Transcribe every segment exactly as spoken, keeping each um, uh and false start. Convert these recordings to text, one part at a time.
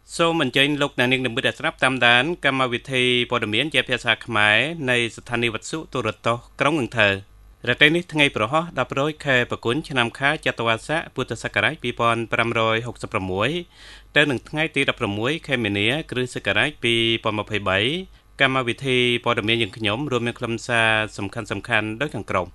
សូមអញ្ជើញលោកអ្នកនាងនិមិត្តស្រាប់តាមដានកម្មវិធីព័ត៌មានជាភាសាខ្មែរនៃស្ថានីយ៍វិទ្យុទូរទស្សន៍ក្រុងអង្គររត្រីនេះថ្ងៃប្រហោះដប់រយខែបគុណឆ្នាំខាចត្វាស័កពុទ្ធសករាជពីរពាន់ប្រាំរយហកសិបប្រាំមួយទៅនឹងថ្ងៃទីដប់ប្រាំមួយខែមីនាគ្រិស្តសករាជពីរពាន់ម្ភៃបីកម្មវិធីព័ត៌មានយើងខ្ញុំរួមមានខ្លឹមសារសំខាន់សំខាន់ដូចខាងក្រោម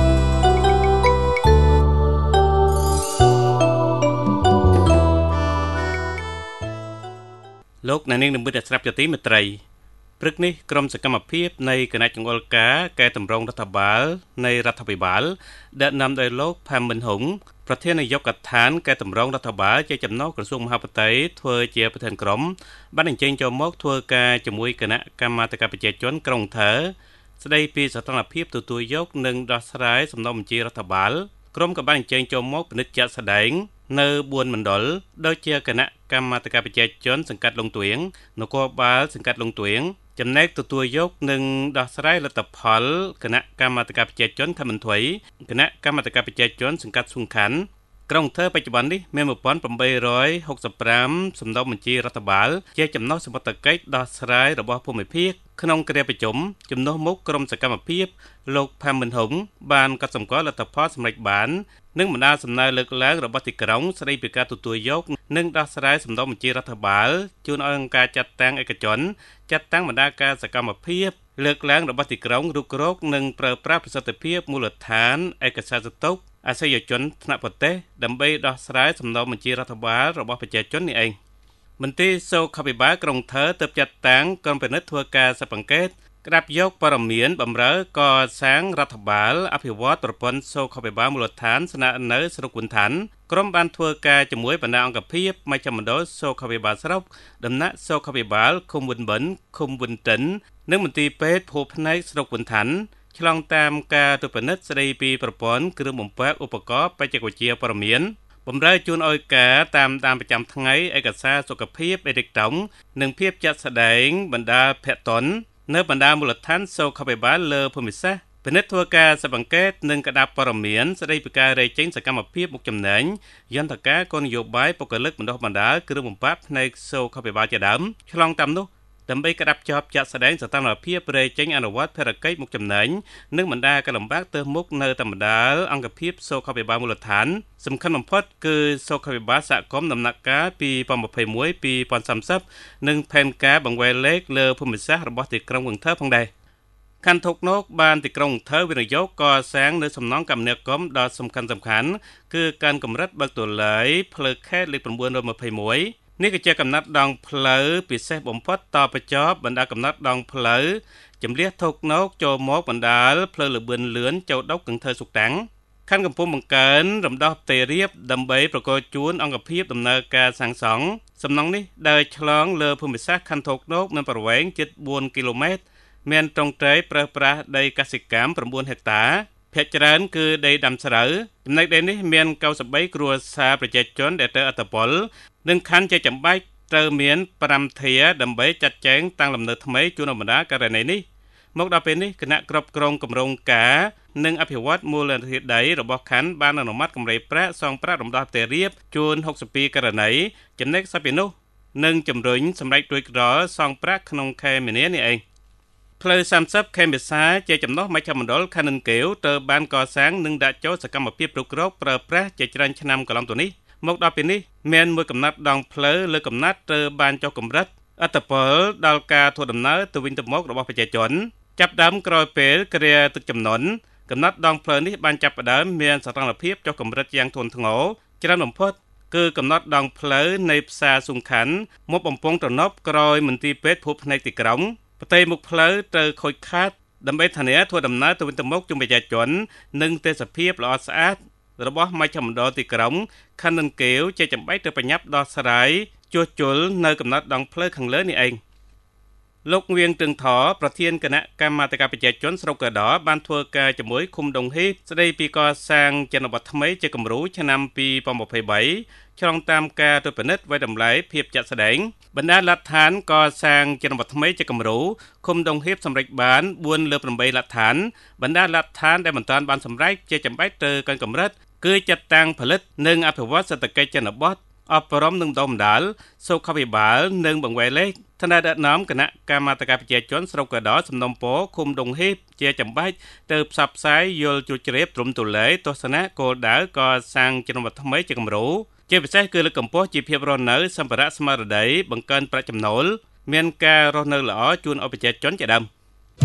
លោកអ្នកនាងនិមិត្តស្រាប់ជាទីមេត្រីព្រឹកនេះក្រុមសកម្មភាពនៃគណៈចង្អុលការកែតម្រង់រដ្ឋបាលនៃរដ្ឋាភិបាលដឹកនាំដោយលោកផាំមិនហុងប្រធាននាយកដ្ឋានកែតម្រង់រដ្ឋបាលជាចំណុះក្រសួងមហាផ្ទៃធ្វើជាប្រធានក្រុមបានអញ្ជើញចូលមកធ្វើការជាមួយគណៈកម្មាធិការប្រជាជនក្រុងថើស្ដីពីសកម្មភាពទទួលយកនិងដោះស្រាយសំណុំបញ្ជារដ្ឋបាលក្រុមក៏បានអញ្ជើញចូលមកពិនិត្យជាក់ស្ដែងនៅបួនមណ្ឌលដូចជាគណៈកម្មាធិការប្រជាជនសង្កាត់លងទួងនគរបាលសង្កាត់លងទួងចំណែកទទួលយកនិងដោះស្រាយលទ្ធផលគណៈកម្មាធិការប្រជាជនខេត្តមន្ទីរគណៈកម្មាធិការប្រជាជនសង្កាត់សុងខណ្ឌក្រុងថើបច្ចុប្បន្ននេះមានmột nghìn tám trăm sáu mươi lămសំណុំបញ្ជារដ្ឋបាលជាចំណុះសមត្ថកិច្ចដោះស្រាយរបស់ភូមិភាគក្នុងគ្រាប្រជុំជំនួសមុខក្រុមសកម្មភាពលោកផាំមិនហុងបានកត់សម្គាល់លទ្ធផលសម្រេចបាននិងបណ្ដាសំណើលើកឡើងរបស់ទីក្រុងស្ដីពីការទទួលយកនិងដោះស្រាយសំណុំបញ្ជារដ្ឋបាលជូនឲ្យអង្គការចាត់តាំងឯកជនចាត់តាំងបណ្ដាការសកម្មភាពលើកឡើងរបស់ទីក្រុងរុករកនិងប្រើប្រាស់ប្រសិទ្ធភាពមូលដ្ឋានឯកសារស្តុកអាសយជនថ្នាក់ប្រទេសដើម្បីដោះស្រាយសំណុំបញ្ជារដ្ឋបាលរបស់ប្រជាជននេះឯងមន្ត្រីសុខាភិបាលក្រុងថើទើបចាត់តាំងក្រុមពិនិត្យធ្វើការស៊ើបអង្កេតក្តាប់យកព័ត៌មានបម្រើកសាងរដ្ឋបាលអភិវឌ្ឍប្រព័ន្ធសុខាភិបាលមូលដ្ឋានស្នាក់នៅស្រុកវិនឋានក្រុមបានធ្វើការជាមួយបណ្ដាអង្គភាពមជ្ឈមណ្ឌលសុខាភិបាលស្រុកដំណាក់សុខាភិបាលឃុំវិនបិនឃុំវិនតិននិងមន្ទីរពេទ្យភូមិផ្នែកស្រុកវិនឋានឆ្លងតាមការត្រួតពិនិត្យស្ដីពីប្រព័ន្ធគ្រឿងបំពាក់ឧបករណ៍បច្ចេកវិទ្យាព័ត៌មានបម្រើជូនឲ្យការតាមតាមប្រចាំថ្ងៃឯកសារសុខភាពអេរិកតុងនិងភាពចាត់ស្ដែងបណ្ដាភ័ក្រតុននៅបណ្ដាមូលដ្ឋានសុខាភិបាលលើភូមិសាស្ត្រពិនិត្យធ្វើការស៊ើបអង្កេតនិងក្តាប់ព័ត៌មានស្ដីពីការរែកចេញសកម្មភាពមុខចំណេញយន្តការគោលនយោបាយបុគ្គលិកបណ្ដុះបណ្ដាលគ្រឿងបំពាក់ផ្នែកសុខាភិបាលជាដើមឆ្លងតាមនោះដើម្បីក្តាប់ជាប់ចាក់ស្ដែងសកម្មភាពរែកចេញអនុវត្តភារកិច្ចមុខចំណេញនិងបណ្ដាការលំបាកទើសមុខនៅតាមបណ្ដាអង្គភាពសុខាភិបាលមូលដ្ឋានសំខាន់បំផុតគឺសុខាភិបាលសហគមន៍ដំណាក់កាលពីពីរពាន់ยี่สิบเอ็ด ពីរពាន់សាមសិបនិងផែនការបង្វែរលេខលើភូមិសាស្ត្ររបស់ទីក្រុងអង្គរផងដែរខណ្ឌធុកណូកបានទីក្រុងអង្គរវិនិយោគកសាងនៅសំណង់គមនាគមន៍ដ៏សំខាន់សំខាន់គឺការកម្រិតបើកទូលាយផ្លូវខេត្តលេខchín hai mộtនេះគឺជាកំណត់ដងផ្លូវពិសេសបំផុតតបញ្ចប់បណ្ដាកំណត់ដងផ្លូវជំលះធុកណូកចូលមកបណ្ដាលផ្លូវលបឿនលឿនចូលដុកកង្ធើសុកតាំងខណ្ឌកំពង់បង្កើនរំដោះផ្ទៃរៀបដើម្បីប្រកបជូនអង្គភាពដំណើរការសាងសង់សំណង់នេះដើរឆ្លងលើភូមិសាស្ត្រខណ្ឌធុកណូកមានប្រវែងជិតbốnគីឡូម៉ែត្រមានទ្រង់ទ្រាយប្រើប្រាស់ដីកសិកម្ម9ហិកតាភាគច្រើនគឺដីដាំស្រូវចំណែកដីនេះមានកៅសិបបីគ្រួសារប្រជាជនដែលត្រូវអត្តពលនិងខណ្ឌជាចំបាច់ត្រូវមានប្រាំធាដើម្បីចាត់ចែងតាំងលំនៅថ្មីជូនអមដាករណីនេះមកដល់ពេលនេះគណៈគ្រប់គ្រងគម្រោងការនិងអភិវឌ្ឍមូលនិធិដីរបស់ខណ្ឌបានអនុម័តកម្រៃប្រាក់សងប្រាក់រំដោះផ្ទៃរាបជូនหกสิบពីរករណីចំណែកសពីនោះនឹងជំរុញសម្រេចរួចរាល់សងប្រាក់ក្នុងខែមីនានេះឯងផ្លូវសាមសិបខេមវិសាជាចំណុះមជ្ឈមណ្ឌលខណ្ឌនិនកែវត្រូវបានកសាងនិងដាក់ចូលសកម្មភាពរុករកប្រើប្រាស់ជាច្រើនឆ្នាំកន្លងទៅនេះមកដល់ពេលនេះមានមួយកំណត់ដងផ្លូវលើកំណត់ត្រូវបានចុះកម្រិតអត្តពលដល់ការធ្វើដំណើរទៅវិញទៅមករបស់ប្រជាជនចាប់ដើមក្រោយពេលគ្រាទឹកជំនន់កំណត់ដងផ្លូវនេះបានចាប់ផ្ដើមមានសកម្មភាពចុះកម្រិតយ៉ាងធ្ងន់ធ្ងរច្រើនបំផុតគឺកំណត់ដងផ្លូវនៃផ្សារសុងខណ្ឌមកបំពង់ត្រណប់ក្រោយមន្ទីរពេទ្យភូមិផ្នែកទីក្រុងផ្ទៃមុខផ្លូវត្រូវខូចខាតដើម្បីធានាធ្វើដំណើរទៅវិញទៅមកជុំប្រជាជននិងទេសភាពល្អស្អាតរបស់មជ្ឈមណ្ឌលទីក្រុងខណ្ឌនិនកែវជាចំបាច់ទៅបញ្ញាប់ដោះស្រាយជួសជុលនៅកំណត់ដងផ្លូវខាងលើនេះឯងលោកវៀងទឹងថប្រធានគណៈកម្មាធិការប្រជាជនស្រុកកដោបានធ្វើការជាមួយឃុំដងហ៊ីស្ដីពីកសាងជនបទថ្មីជាគំរូឆ្នាំពីរពាន់ยี่สิบ三ឆ្លងតាមការត្រួតពិនិត្យវិតម្លៃភាពចាក់ស្ដែងបណ្ដាលដ្ឋានកសាងជនបទថ្មីជាគំរូឃុំដងហ៊ីសម្រេចបានbốnលើប្រាំបីលដ្ឋានបណ្ដាលដ្ឋានដែលមិនទាន់បានសម្រេចជាចំបាច់ទៅកាន់កម្រិតគឺចាត់តាំងផលិតនិងអភិវឌ្ឍសេដ្ឋកិច្ចជនបទអប់រំនិងដំដាលសុខាភិបាលនិងបង្វែរលេខថ្នាក់ដឹកនាំគណៈកម្មាធិការប្រជាជនស្រុកកដោសំណុំពរឃុំដងហេបជាចម្បាច់ទៅផ្សព្វផ្សាយយល់ជួចជ្រាបទ្រង់ទូលាយទស្សនៈគោលដៅកសាងជំនឿថ្មីជាគំរូជាពិសេសគឺលើកកម្ពស់ជីវភាពរស់នៅសម្ភារៈស្មារតីបង្កើនប្រាក់ចំណូលមានការរស់នៅល្អជូនអបប្រជាជនជាដើម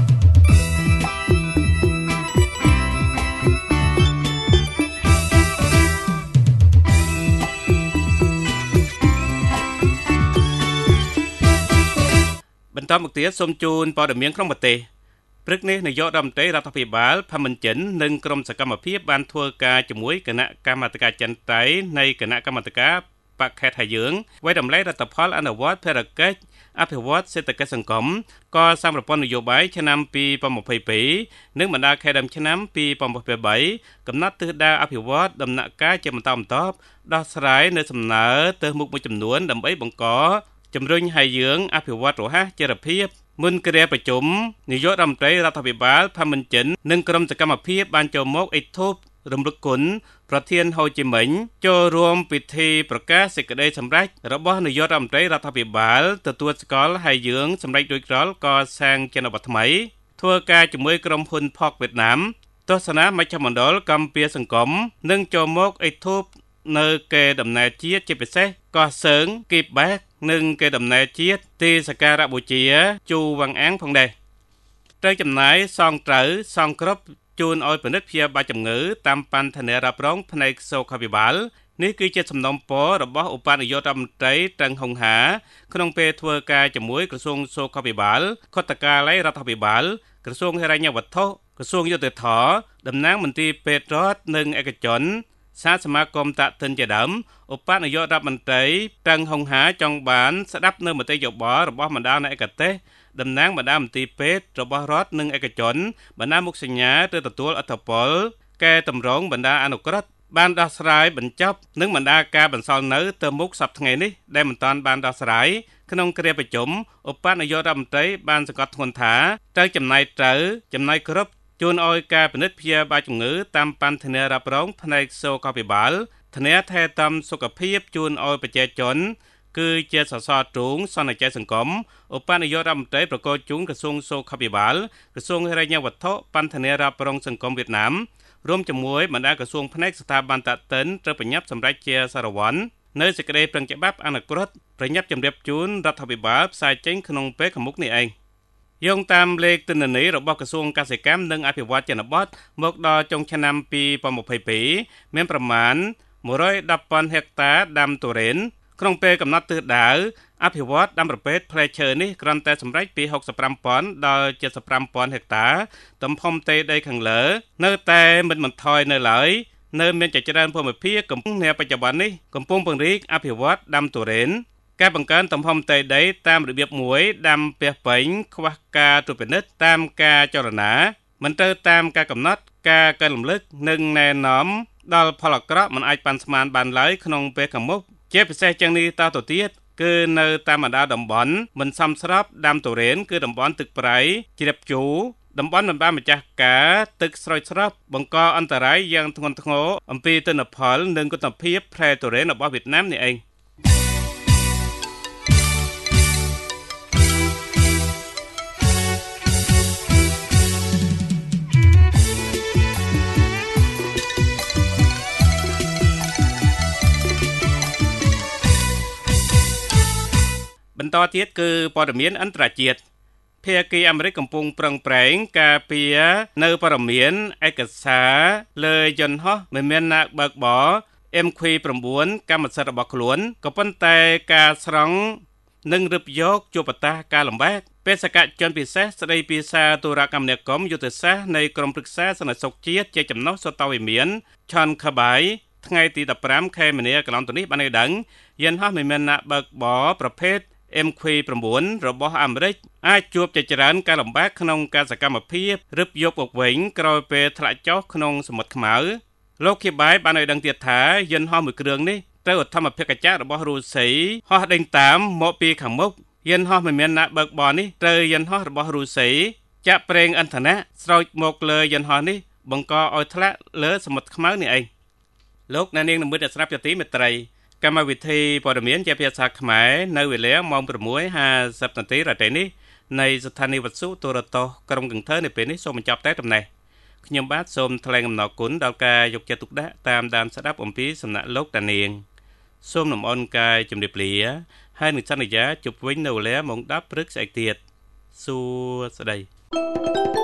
បន្តមកទៀតសូមជូនព័ត៌មានក្នុងប្រទេសព្រឹកនេះនាយករដ្ឋមន្ត្រីរដ្ឋាភិបាលផាមិនចិននិងក្រុមសកម្មភាពបានធ្វើការជាមួយគណៈកម្មាធិការចិនតៃនៃគណៈកម្មាធិការបកខេត្តហើយយើងវាយតម្លៃរដ្ឋផលអនុវត្តភារកិច្ចអភិវឌ្ឍសេដ្ឋកិច្ចសង្គមកសាងប្រព័ន្ធនយោបាយឆ្នាំពីរពាន់ยี่สิบสองនិងបណ្ដាខេត្តដើមឆ្នាំពីរពាន់ยี่สิบสามកំណត់ទិសដៅអភិវឌ្ឍដំណាក់កាលជាបន្តបន្ទាប់ដោះស្រាយនៅសំណើទៅមុខមួយចំនួនដើម្បីបង្កជំរុញឲ្យយើងអភិវឌ្ឍរហ័សចរភាពមុនគ្រាប្រជុំនាយករដ្ឋមន្ត្រីរដ្ឋាភិបាលផាមិនចិននិងក្រុមសកម្មភាពបានចូលមកអេធូបរំលឹកគុណប្រធានហូជីមិញចូលរួមពិធីប្រកាសសេចក្តីសម្រេចរបស់នាយករដ្ឋមន្ត្រីរដ្ឋាភិបាលទទួលស្គាល់ឲ្យយើងសម្រេចដោយក្រលកសាងចិនបថ្មីធ្វើការជាមួយក្រុមហ៊ុនផកវៀតណាមទស្សនាមជ្ឈមណ្ឌលកម្ពុជាសង្គមនិងចូលមកអេធូបនៅកេរដំណែលជាតិជាពិសេសកោះសើងគីបែកនិងកេរដំណែលជាតិទីសក្ការៈបូជាជូវាំងអាំងផងដែរត្រូវចំណាយសងត្រូវសងគ្រប់ជូនឲ្យពិនិត្យព្យាបាលជំងឺតាមបញ្ញធានារ៉ាប់រងផ្នែកសុខាភិបាលនេះគឺជាសំណុំពររបស់ឧបនាយករដ្ឋមន្ត្រីត្រឹងហុងហាក្នុងពេលធ្វើការជាមួយក្រសួងសុខាភិបាលខុទ្ទកាល័យរដ្ឋាភិបាលក្រសួងហិរញ្ញវត្ថុក្រសួងយុតិធធម៌តំណាងមន្ទីរពេទ្យរដ្ឋនិងឯកជនសាសមាគមតាក់ទិនជាដើមឧបនាយករដ្ឋមន្ត្រីត្រឹងហុងហាចង់បានស្ដាប់នៅមតិយោបល់របស់បណ្ដាឯកទេសតំណាងបណ្ដាមន្ទីរពេទ្យរបស់រដ្ឋនិងឯកជនបណ្ដាមុខសញ្ញាទៅទទួលអធិពលកែតម្រង់បណ្ដាអនុក្រឹត្យបានដោះស្រាយបញ្ចប់និងបណ្ដាការបន្សល់នៅទៅមុខសប្តាហ៍ថ្ងៃនេះដែលមិនទាន់បានដោះស្រាយក្នុងគ្រាប្រជុំឧបនាយករដ្ឋមន្ត្រីបានសង្កត់ធ្ងន់ថាត្រូវចំណាយត្រូវចំណាយគ្រប់ជួនឲ្យការពិនិត្យព្យាបាលជំងឺតាមបញ្ញធានារ៉ាប់រងផ្នែកសុខាភិបាលធានាថែទាំសុខភាពជូនឲ្យប្រជាជនគឺជាសសរទ្រូងសន្តិចិត្តសង្គមឧបនាយករដ្ឋមន្ត្រីប្រកោតជូនក្រសួងសុខាភិបាលក្រសួងហិរញ្ញវត្ថុបញ្ញធានារ៉ាប់រងសង្គមវៀតណាមរួមជាមួយបណ្ដាក្រសួងផ្នែកស្ថាប័នតាក់ទិនត្រូវប្រញាប់សម្រេចជាសារវ័ននៅសេចក្តីប្រឹងច្បាប់អនុក្រឹត្យប្រញាប់ជម្រាបជូនរដ្ឋាភិបាលផ្សាយចេញក្នុងពេលខាងមុខនេះឯងយោងតាមលេខទិន្នន័យរបស់ក្រសួងកសិកម្មនិងអភិវឌ្ឍជនបទមកដល់ចុងឆ្នាំពីរពាន់ยี่สิบสองមានប្រមាណមួយរយដប់ពាន់ហិកតាដាំទុរេនក្នុងពេលកំណត់ទិសដៅអភិវឌ្ឍដាំប្រភេទផ្លែឈើនេះគ្រាន់តែសម្រេចពីហុកសិបប្រាំពាន់ដល់เจ็ดสิบห้าពាន់ហិកតាទំហំផ្ទៃដីខាងលើនៅតែមិនបន្ថយនៅឡើយនៅមានជាច្រើនភូមិភាគកំពុងនាបច្ចុប្បន្ននេះកំពុងពង្រីកអភិវឌ្ឍដាំទុរេនការបង្កើនទំហំផ្ទៃដីតាមរបៀបមួយដាំពាសពេញខ្វះការត្រួតពិនិត្យតាមការចលនាមិនត្រូវតាមការកំណត់ការកើនរំលឹកនិងណែនាំដល់ផលអាក្រក់មិនអាចប៉ាន់ស្មានបានឡើយក្នុងពេលខាងមុខជាពិសេសជាងនេះតទៅទៀតគឺនៅតាមបណ្ដាតំបន់មិនសមស្របដាំទុរេនគឺតំបន់ទឹកប្រៃជ្រាបជូរតំបន់មិនបានម្ចាស់ការទឹកស្រោចស្រពបង្កអន្តរាយយ៉ាងធ្ងន់ធ្ងរអំពីទិន្នផលនិងគុណភាពផ្លែទុរេនរបស់វៀតណាមនេះឯងបន្តទៀតគឺព័ត៌មានអន្តរជាតិភាគីអាមេរិកកំពុងប្រឹងប្រែងការពារនៅព័ត៌មានឯកសារលើយន្តហោះមិនមានអ្នកបើកបរ เอ็ม ควี 9 កម្មសិទ្ធិរបស់ខ្លួនក៏ប៉ុន្តែការស្រង់និងរឹបយកជួបប្រតាការលំបាកបេសកជនពិសេសស្ដីពីសារទូរគមនាគមន៍យុទ្ធសាស្ត្រនៃក្រមព្រឹក្សាសន្តិសុខជាតិជាចំណុះសតវិមានឆនខបាយថ្ងៃទីដប់ប្រាំខែមីនាកន្លងទៅនេះបានឲ្យដឹងយន្តហោះមិនមានអ្នកបើកបរប្រភេទเอ็ม ควี 9 របស់អាមេរិកអាចជួបជាច្រើនការលំបាកក្នុងការសកម្មភាពរឹបយកមកវិញក្រោយពេលធ្លាក់ចុះក្នុងសមុទ្រខ្មៅលោកខៀបបាយបានឲ្យដឹងទៀតថាយន្តហោះមួយគ្រឿងនេះត្រូវឧត្តមភាគចក្ររបស់រុស្ស៊ីហោះដេញតាមមកពីខាងមុខយន្តហោះមិនមានអ្នកបើកបរនេះត្រូវយន្តហោះរបស់រុស្ស៊ីចាក់ប្រេងឥន្ធនៈស្រោចមកលើយន្តហោះនេះបង្កឲ្យធ្លាក់លើសមុទ្រខ្មៅនេះឯងលោកអ្នកនាងនិមិត្តស្រាប់ជាទីមេត្រីកម្មវិធីព័ត៌មានជាភាសាខ្មែរនៅវេលាម៉ោង ប្រាំមួយហាសិប នាទីរាត្រីនេះនៃស្ថានីយ៍វិទ្យុទូរទស្សន៍ក្រុងកន្ទើនៅពេលនេះសូមបញ្ចប់តែប៉ុណ្ណេះខ្ញុំបាទសូមថ្លែងអំណរគុណដល់ការយកចិត្តទុកដាក់តាមដានស្ដាប់អំពីសំណាក់លោកតានាងសូមលំអរកាយជំរាបលាហើយនឹងសន្យាជប់វិញនៅវេលាម៉ោង ដប់ ព្រឹកស្អែកទៀតសួស្តី